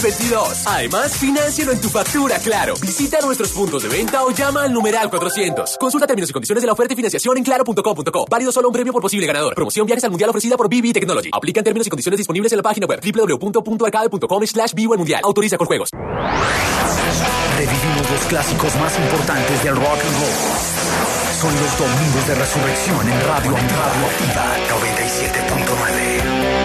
2022. Además, financialo en tu factura Claro. Visita nuestros puntos de venta o llama al numeral 400. Consulta términos y condiciones de la oferta y financiación en claro.com.co. Válido solo un premio por posible ganador. Promoción Viajes al Mundial ofrecida por BB Technology. Aplican términos y condiciones disponibles en la página web www.arcade.com/vivo mundial. Autoriza con juegos. Revivimos los clásicos más importantes del rock and roll. Son los domingos de resurrección en Radio Activa 97.9.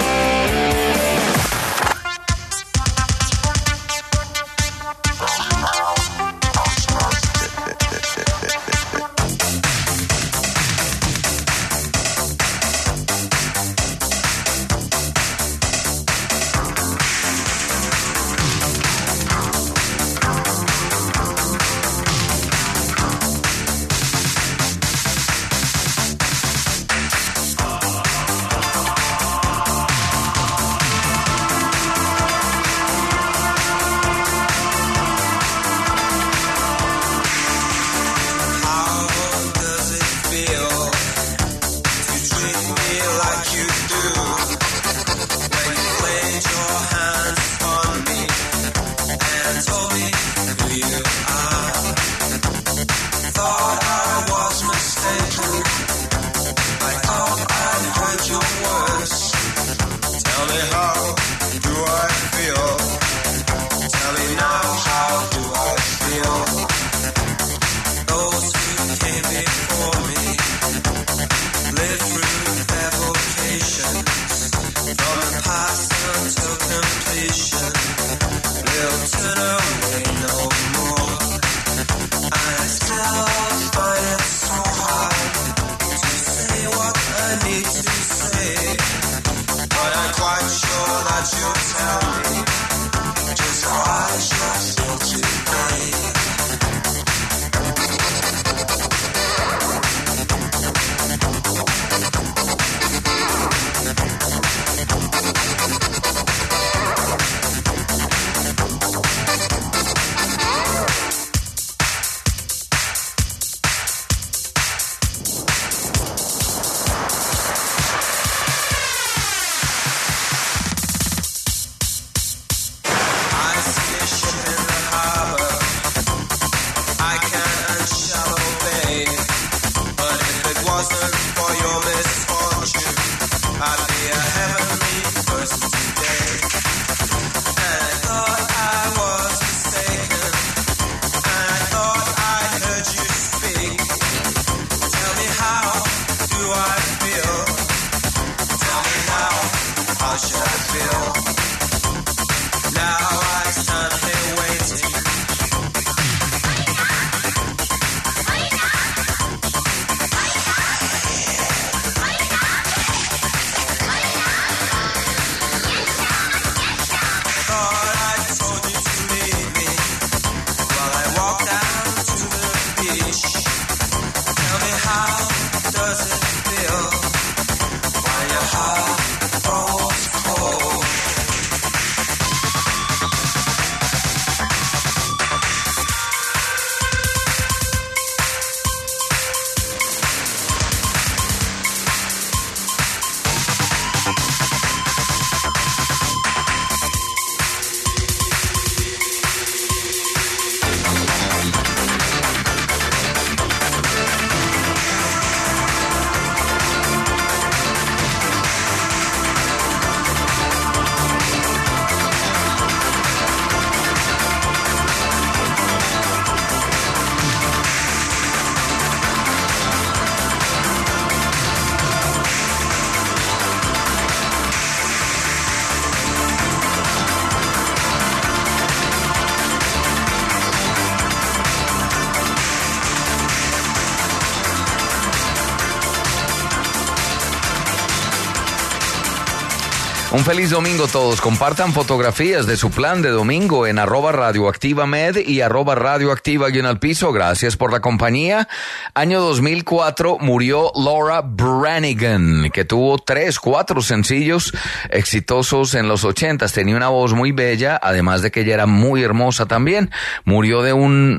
Un feliz domingo a todos. Compartan fotografías de su plan de domingo en @radioactivamed y @radioactiva_piso. Gracias por la compañía. Año 2004 murió Laura Branigan, que tuvo 4 sencillos exitosos en los 80s. Tenía una voz muy bella, además de que ella era muy hermosa también. Murió de un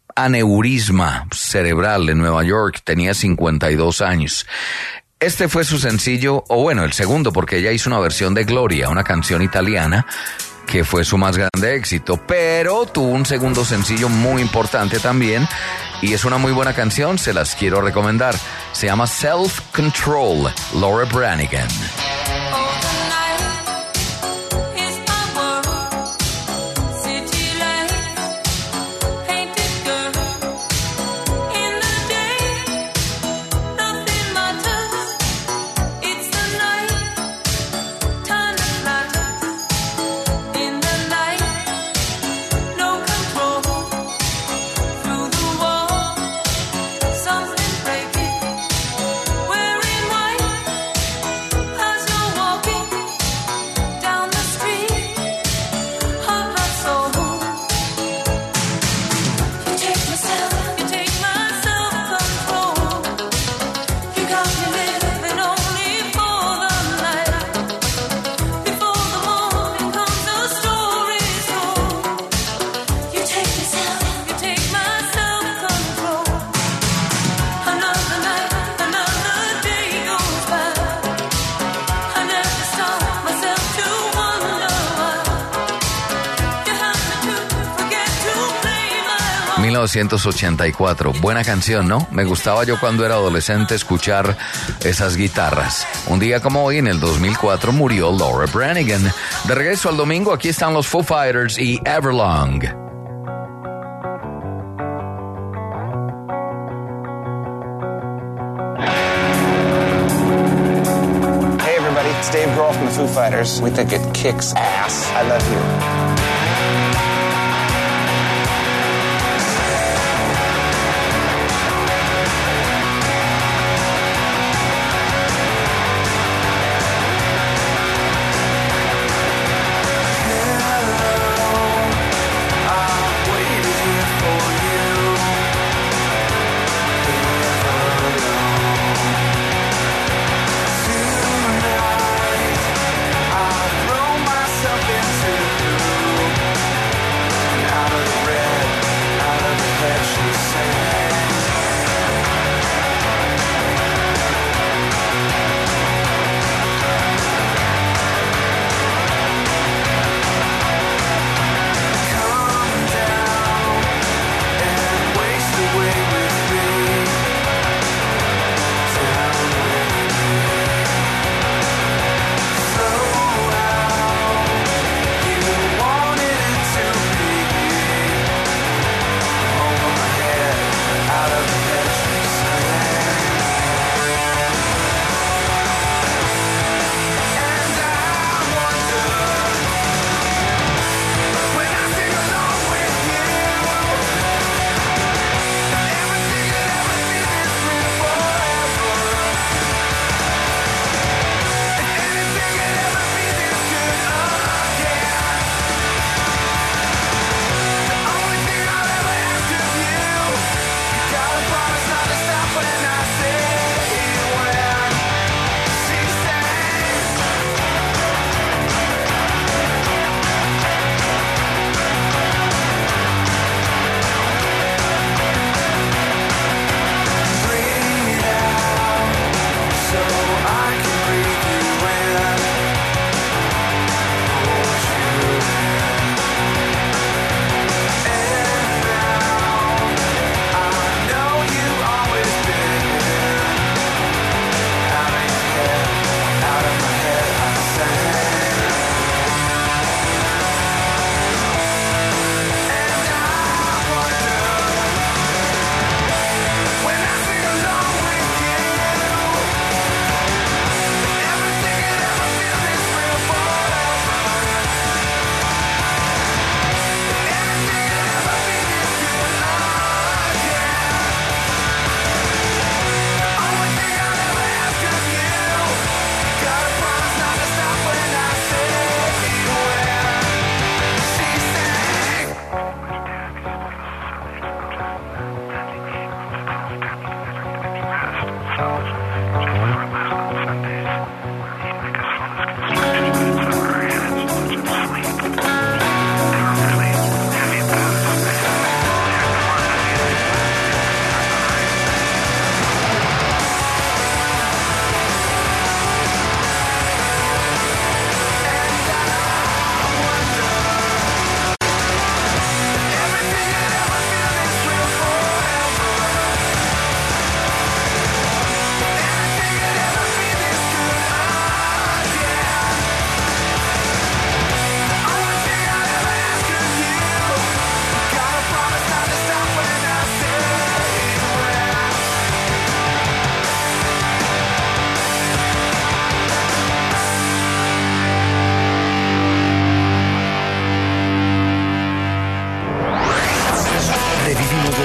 aneurisma cerebral en Nueva York. Tenía 52 años. Este fue su sencillo, o bueno, el segundo, porque ella hizo una versión de Gloria, una canción italiana, que fue su más grande éxito, pero tuvo un segundo sencillo muy importante también, y es una muy buena canción, se las quiero recomendar. Se llama Self Control, Laura Branigan. ...1984, buena canción, ¿no? Me gustaba yo cuando era adolescente escuchar esas guitarras. Un día como hoy, en el 2004, murió Laura Branigan. De regreso al domingo, aquí están los Foo Fighters y Everlong. Hey everybody, it's Dave Grohl from the Foo Fighters. We think it kicks ass. I love you. Myself into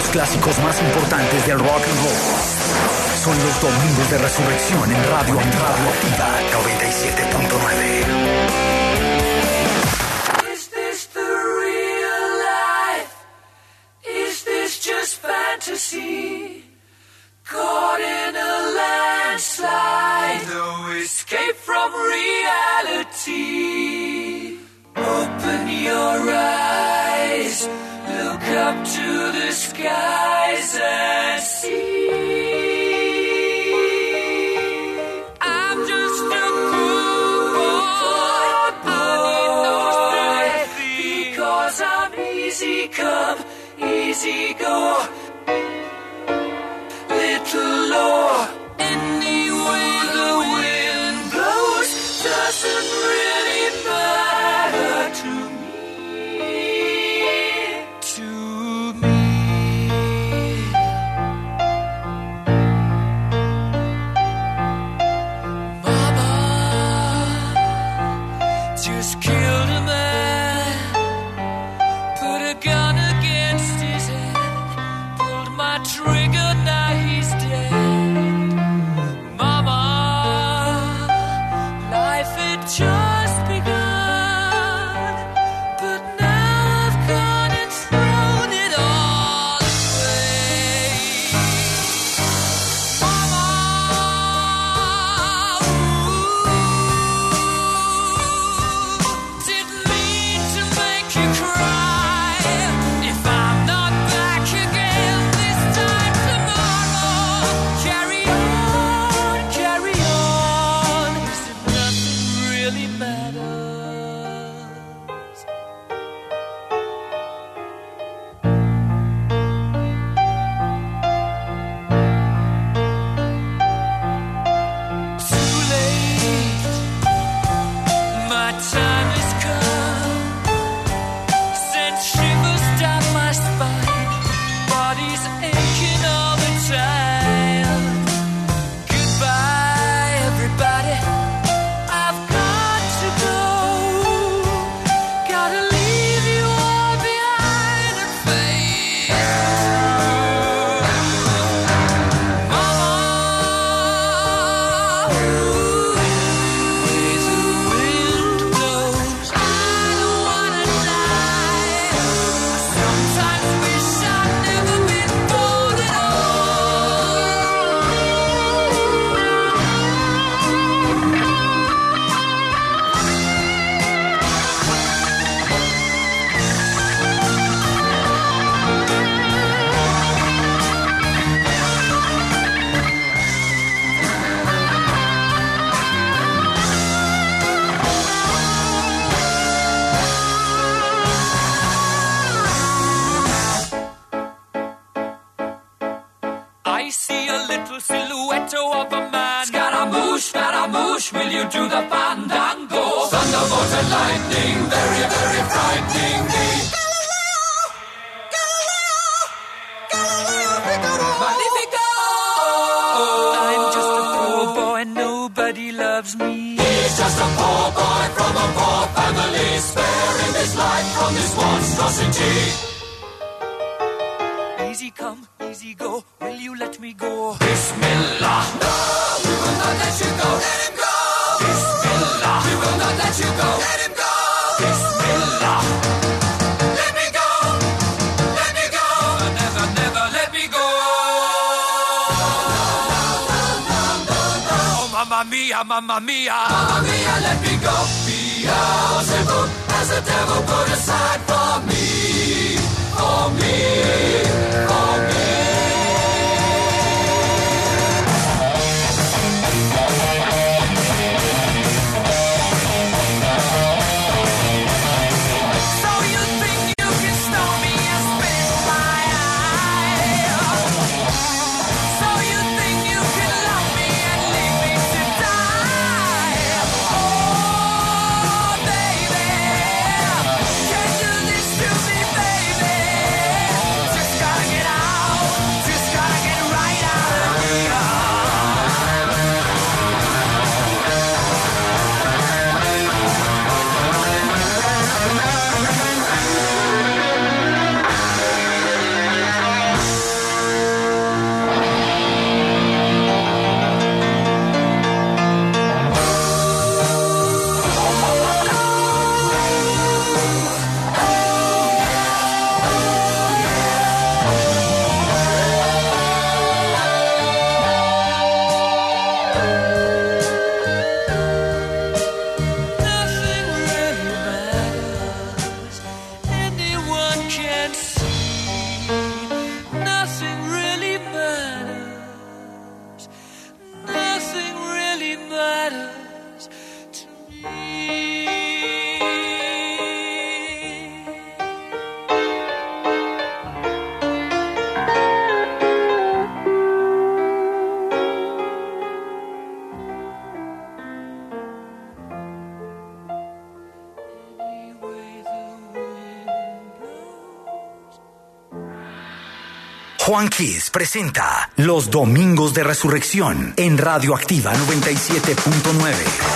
clásicos más importantes del rock and roll. Son los Domingos de Resurrección en Radio Activa 97.9. Is this the real life? Is this just fantasy? Caught in a landslide, no escape from reality. Open your eyes, look up to the skies and see. I'm just a poor boy, I need no sympathy, because I'm easy come, easy go. Little Lord, any way the wind blows doesn't really matter to me. To me. Mama just killed a man, put a gun against his head, pulled my trigger, now he's dead. Mama, life had just begun, but now I've gone and thrown it all away. Mama, didn't mean to make you cry. If I'm not back again this time tomorrow, carry on, carry on, as if nothing really matters. Too late, my time has come. Sent shivers down my spine, body's aching all the time. Goodbye, everybody, I've got to go. Gotta leave you all behind and face Mama, ways the wind blows, I don't wanna die. Sometimes wish I'd never been born at I see a little silhouette of a man. Scaramouche, will you do the fandango? Thunderbolt and lightning, very, very frightening me. Magnifico! I'm just a poor boy, nobody loves me. He's just a poor boy from a poor family, sparing his life from this monstrosity. Easy come, easy go, will you let me go? Bismillah! No, we will not let you go, let him go! Bismillah! We will not let you go, let him go! Bismillah! Let me go! Let me go! Never, never let me go! Oh, mamma mia, mamma mia! Mamma mia, let me go! Beelzebub has the devil put aside for me! For me! For me! So you think you can stone me and spit in my eye? So you think you can love me and leave me to die? Oh, baby, can't you Juan Kiss presenta Los Domingos de Resurrección en Radioactiva 97.9.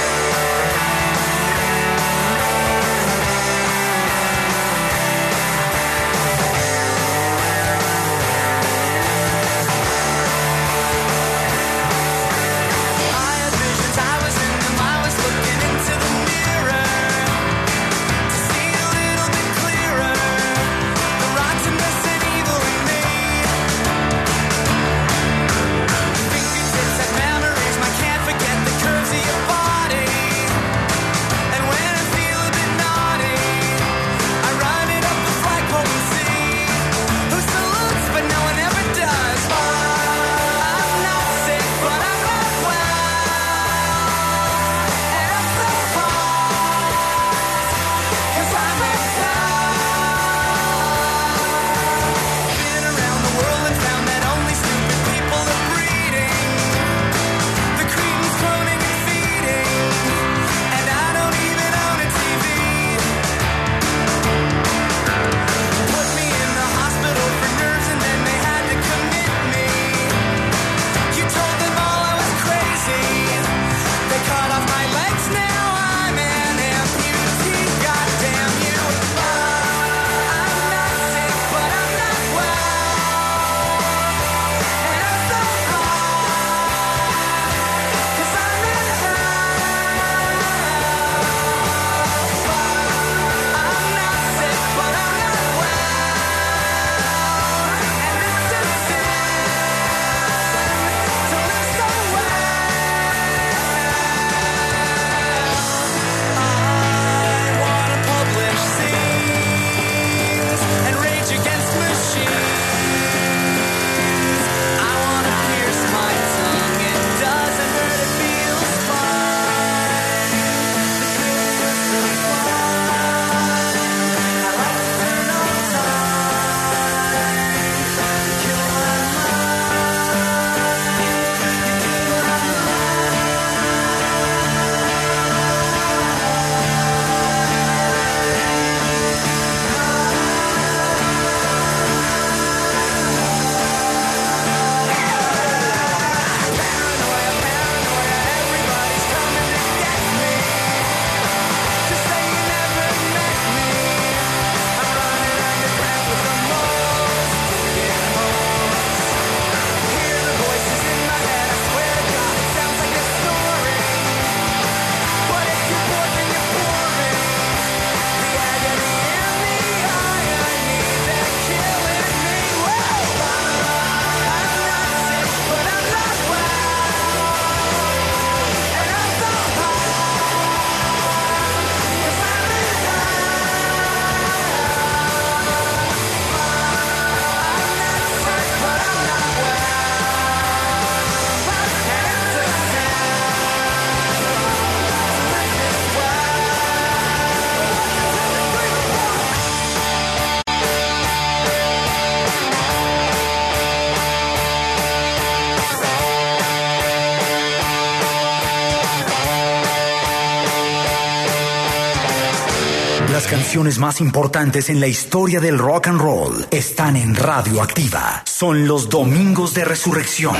Las canciones más importantes en la historia del rock and roll están en Radioactiva. Son los Domingos de Resurrección.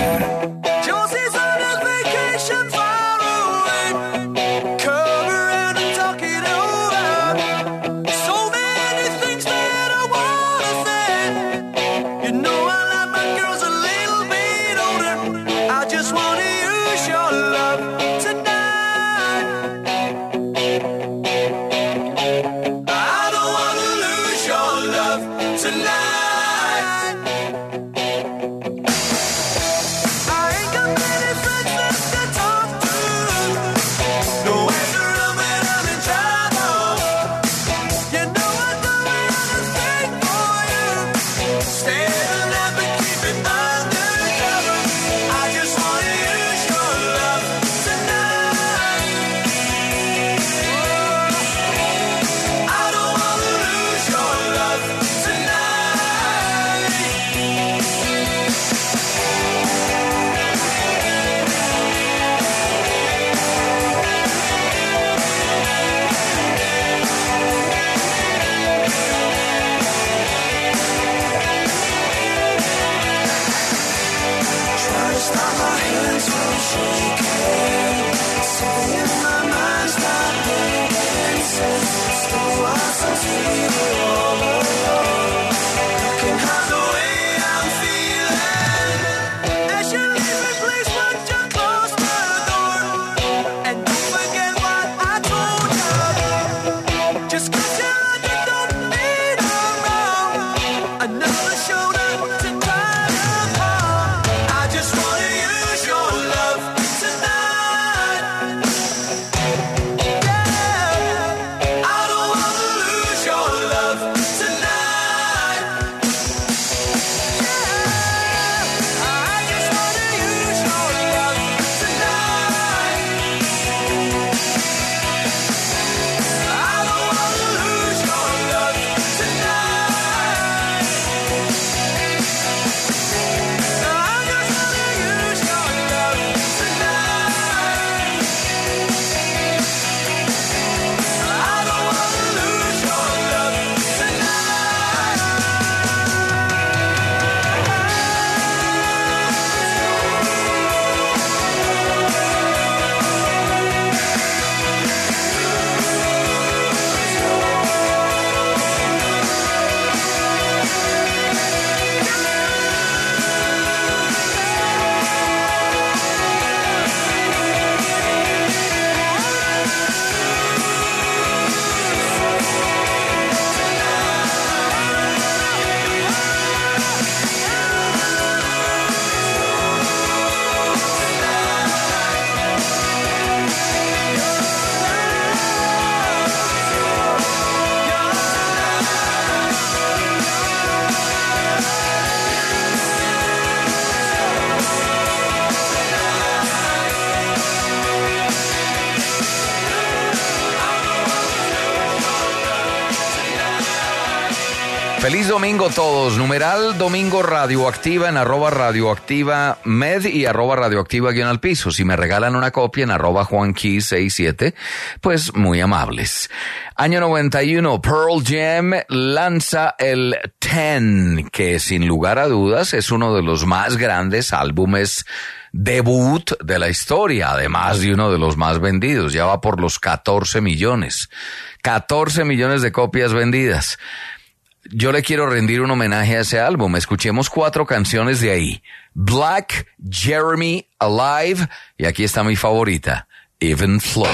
Tonight, I ain't got Feliz domingo todos. Numeral Domingo Radioactiva en @radioactiva med y @radioactiva_al-piso. Si me regalan una copia en @juanqui67, pues muy amables. Año 91, Pearl Jam lanza el 10, que sin lugar a dudas es uno de los más grandes álbumes debut de la historia, además de uno de los más vendidos. Ya va por los 14 millones. 14 millones de copias vendidas. Yo le quiero rendir un homenaje a ese álbum. Escuchemos 4 canciones de ahí. Black, Jeremy, Alive, y aquí está mi favorita, Even Flow.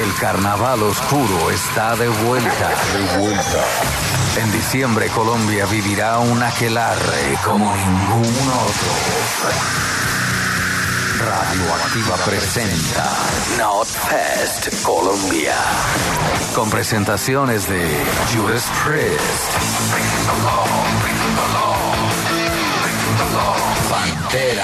El carnaval oscuro está de vuelta. En diciembre Colombia vivirá un aquelarre como ningún otro. Radioactiva presenta Notfest Colombia. Con presentaciones de Judas Priest, Pantera,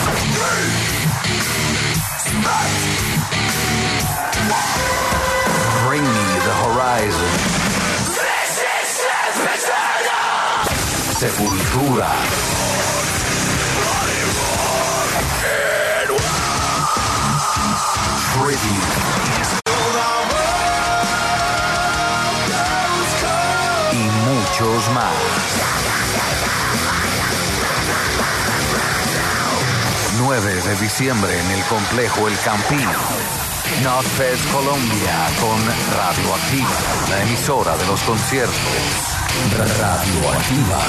Bring Me the Horizon, Sepultura, y muchos más. 9 de diciembre en el complejo El Campino. Notfest Colombia con Radioactiva, la emisora de los conciertos. Radioactiva.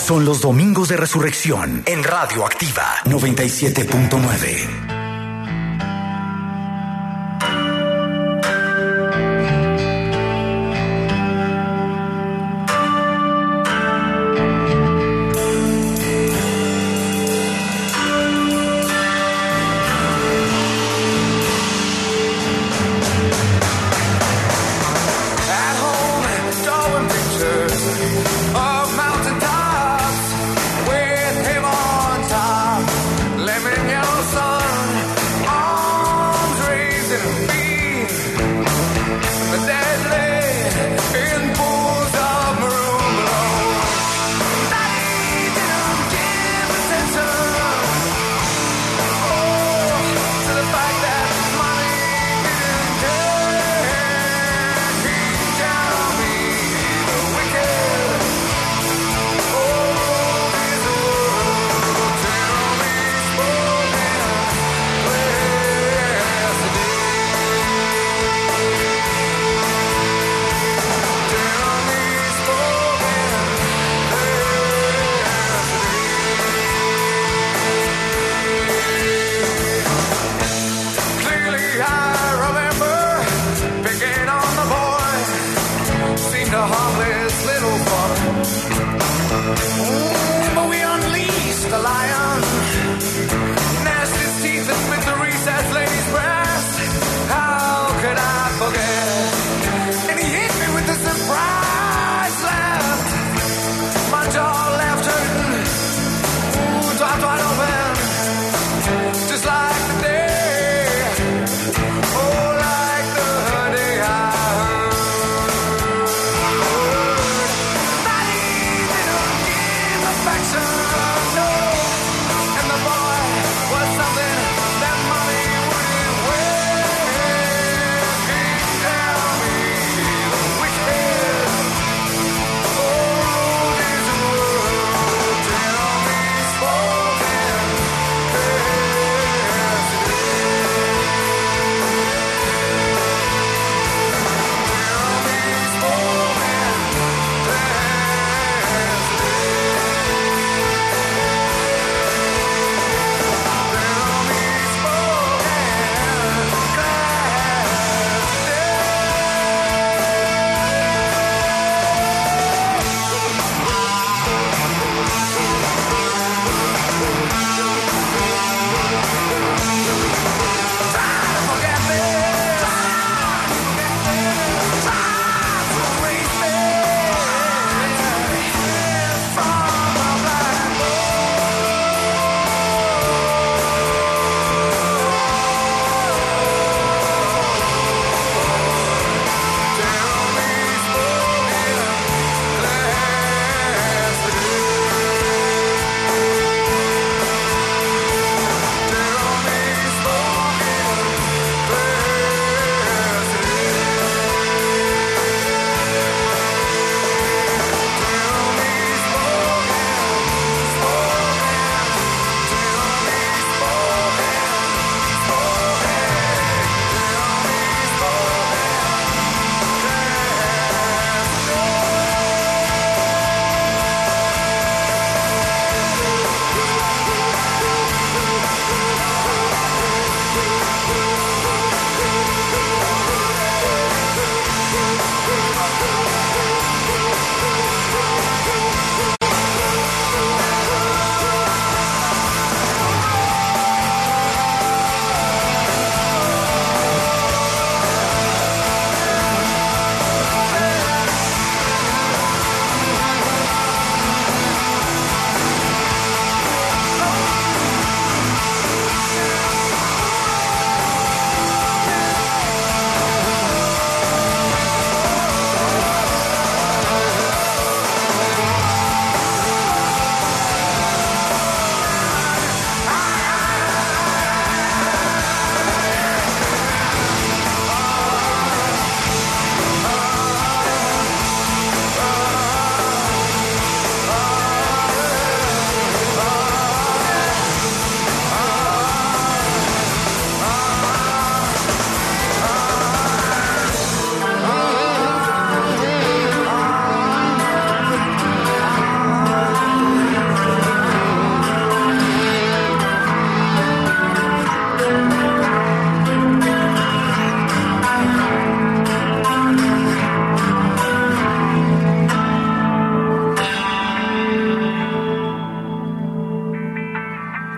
Son los domingos de resurrección en Radio Activa 97.9. Of mountain tops with him on top, living your son.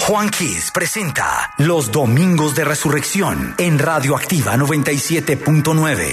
Juan Kiss presenta Los Domingos de Resurrección en Radioactiva 97.9.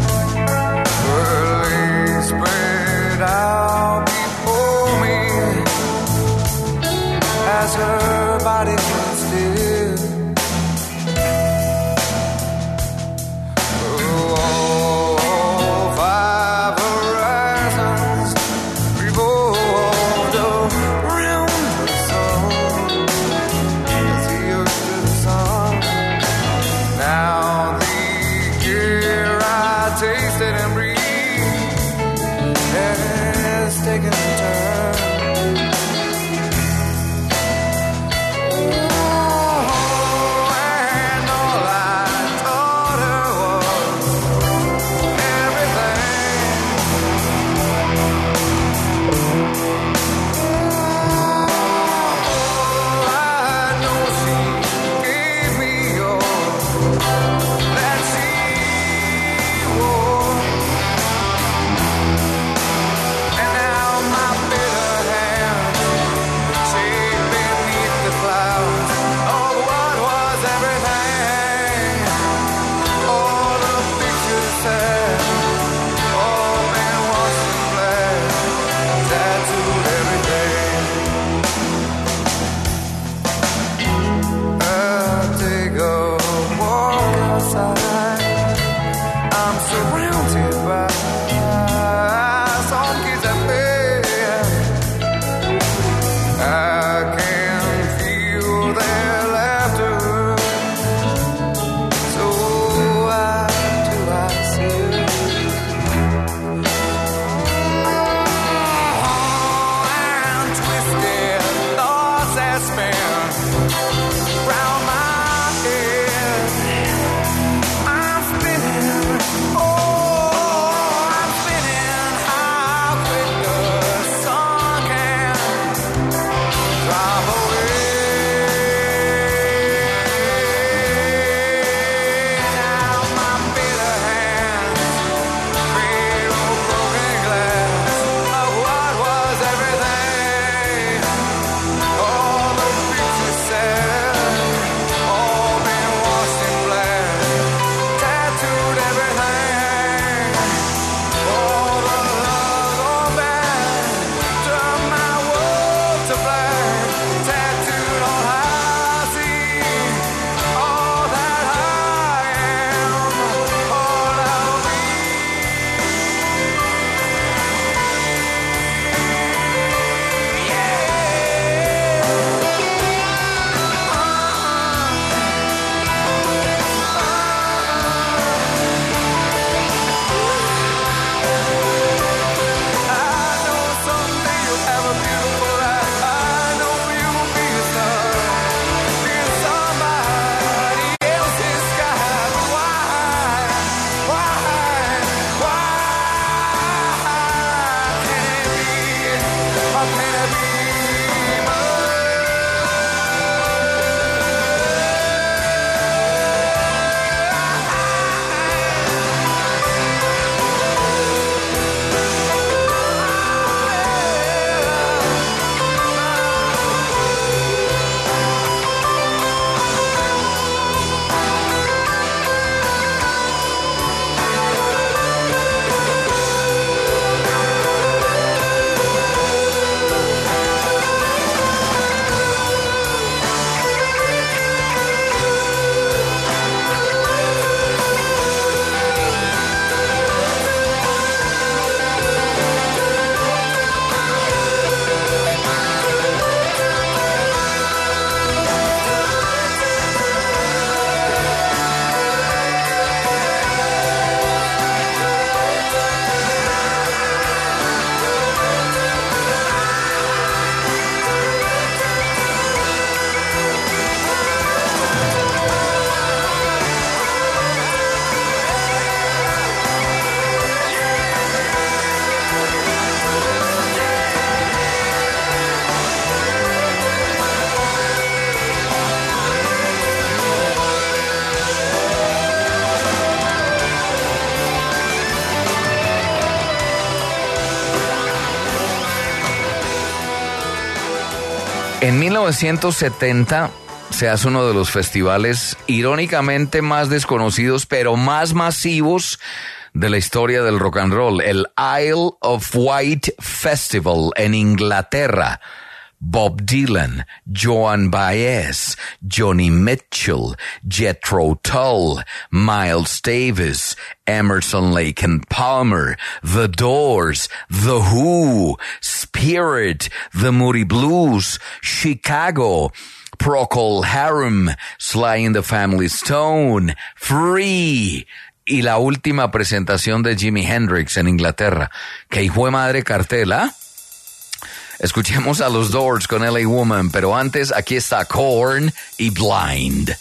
Spread out before me. En 1970 se hace uno de los festivales irónicamente más desconocidos, pero más masivos de la historia del rock and roll, el Isle of Wight Festival en Inglaterra. Bob Dylan, Joan Baez, Joni Mitchell, Jethro Tull, Miles Davis, Emerson, Lake and Palmer, The Doors, The Who, Spirit, The Moody Blues, Chicago, Procol Harum, Sly and the Family Stone, Free, y la última presentación de Jimi Hendrix en Inglaterra. ¡Qué hijo de madre cartel, ¿ah? Escuchemos a los Doors con LA Woman, pero antes aquí está Korn y Blind.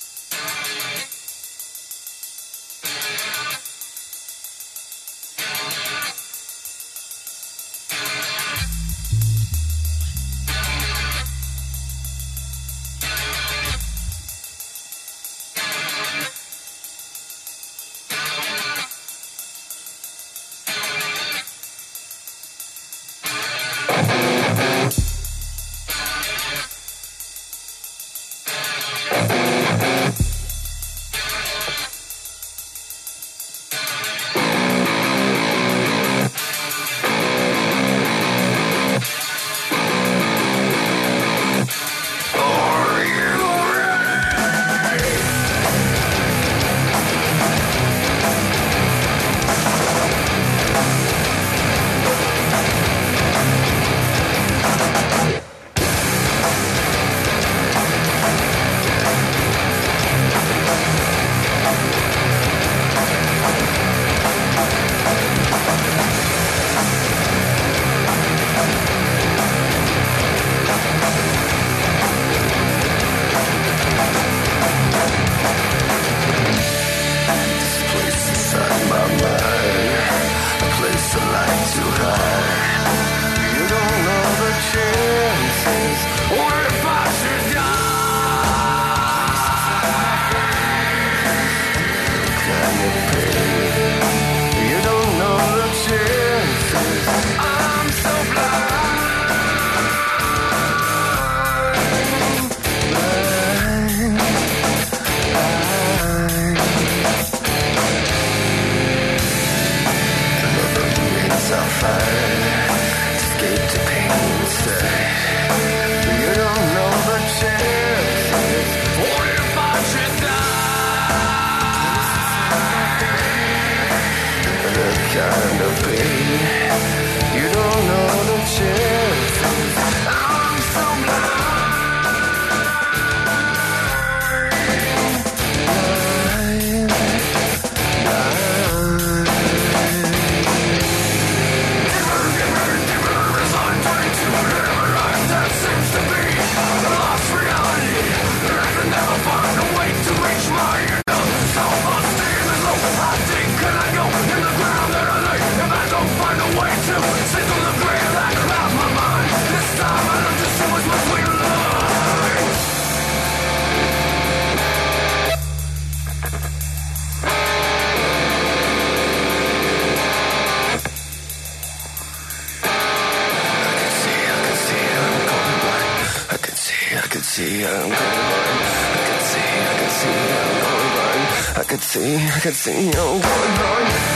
I could see you going blind.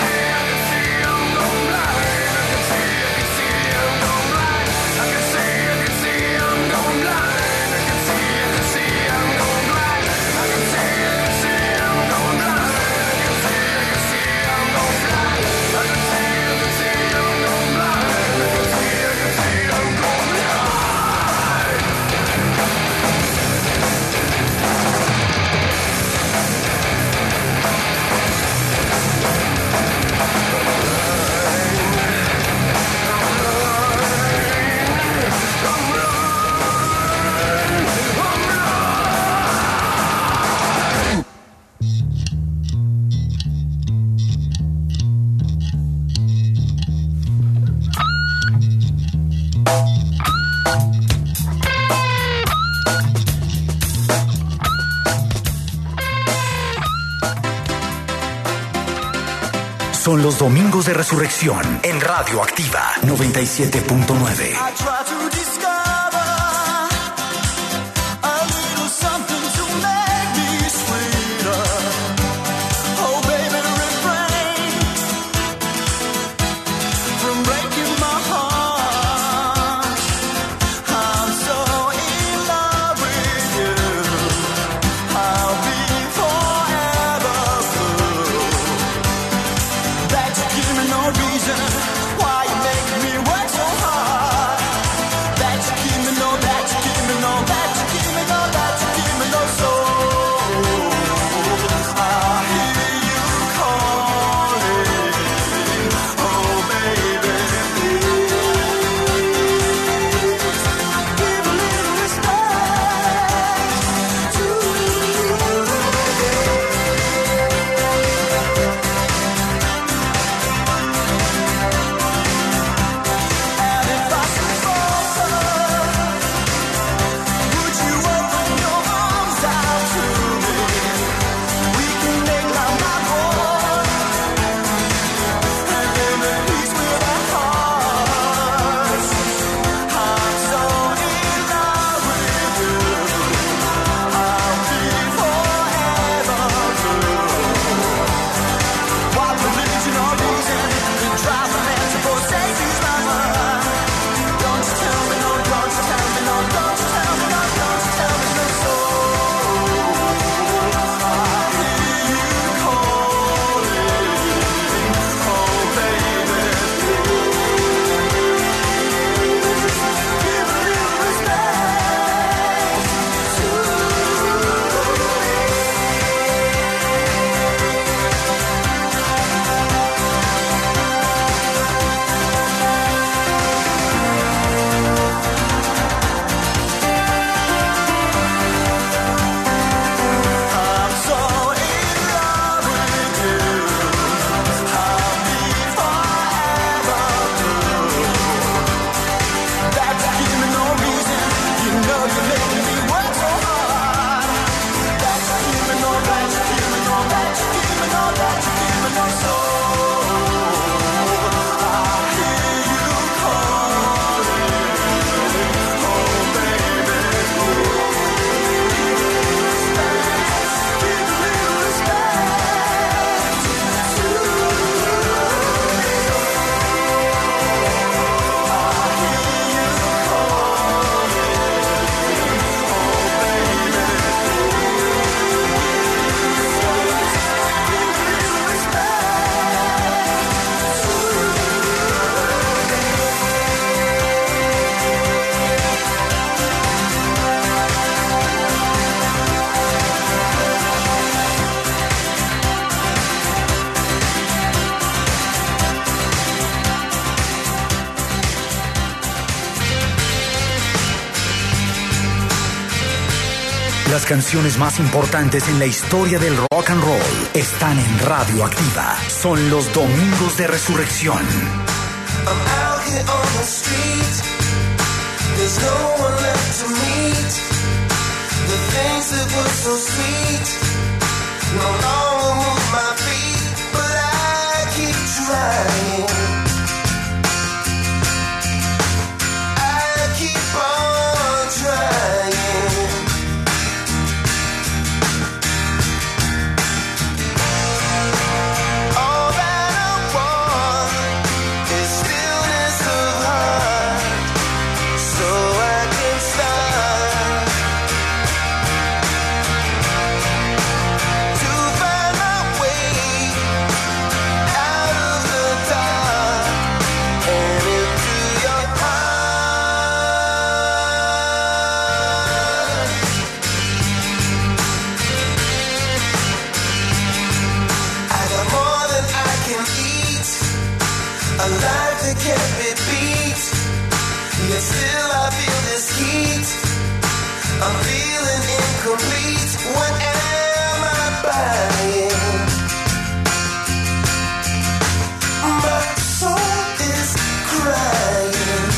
Son los domingos de resurrección en Radio Activa 97.9. canciones más importantes en la historia del rock and roll están en Radio Activa. Son los Domingos de Resurrección. I'm out here on the street. There's no one left to meet. The things that were so sweet no longer move my feet, but I keep trying. I keep on trying. All that I want is stillness of heart, so I can start to find my way out of the dark and into your heart. I got more than I can eat, a life that can't be beat, yet still I feel this heat. I'm feeling incomplete. What am I buying? My soul is crying.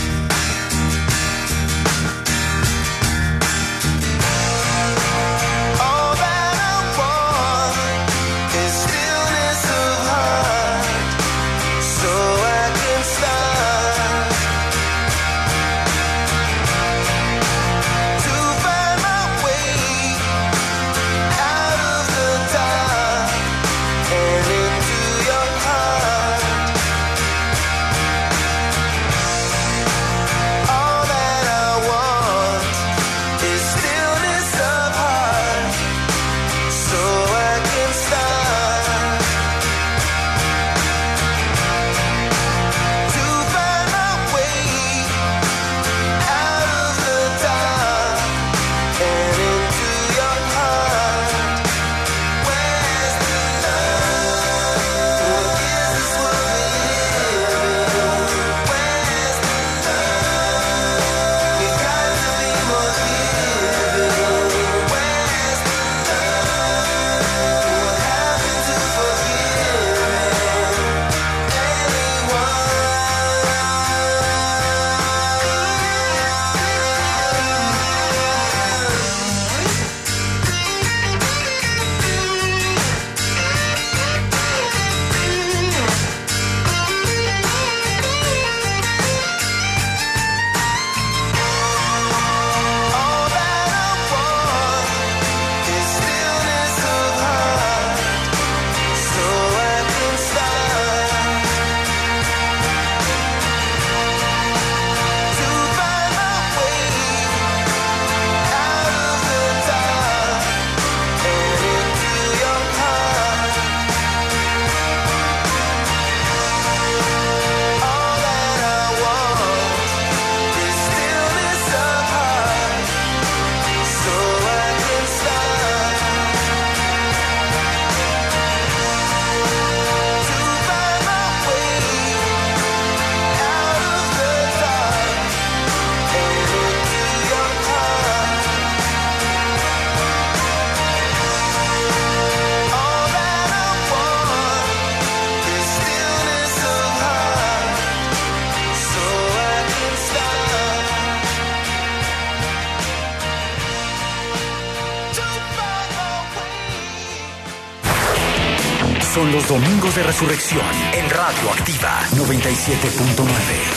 All that I want is stillness of heart, so I can start to find my way out of the dark and into your heart. All that I want is stillness of heart, so I can start to find my way out of the dark and into your heart. Where's the love? What is this world we live in? Where's the love? We got to be more giving. Where's the love? What happened to forgiving All that I want is stillness of heart, so I can start to find my way out of the dark and into your heart. All that I want is stillness of heart, so I can start to find my way out of the dark and into your heart. All that I want is stillness of heart, so I can start to find my way. Son los Domingos de Resurrección en Radio Activa 97.9.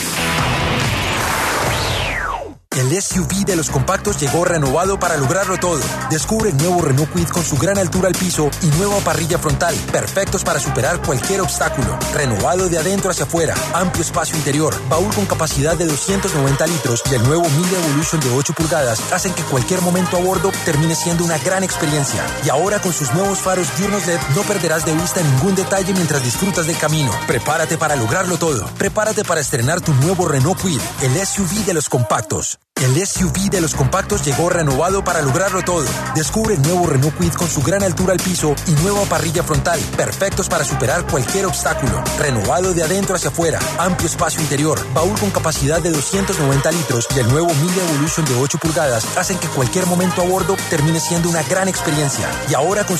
El SUV de los compactos llegó renovado para lograrlo todo. Descubre el nuevo Renault Kwid con su gran altura al piso y nueva parrilla frontal, perfectos para superar cualquier obstáculo. Renovado de adentro hacia afuera, amplio espacio interior, baúl con capacidad de 290 litros y el nuevo Mille Evolution de 8 pulgadas hacen que cualquier momento a bordo termine siendo una gran experiencia. Y ahora con sus nuevos faros diurnos LED no perderás de vista ningún detalle mientras disfrutas del camino. Prepárate para lograrlo todo. Prepárate para estrenar tu nuevo Renault Kwid, el SUV de los compactos. El SUV de los compactos llegó renovado para lograrlo todo. Descubre el nuevo Renault Kwid con su gran altura al piso y nueva parrilla frontal, perfectos para superar cualquier obstáculo. Renovado de adentro hacia afuera, amplio espacio interior, baúl con capacidad de 290 litros y el nuevo Mille Evolution de 8 pulgadas hacen que cualquier momento a bordo termine siendo una gran experiencia. Y ahora con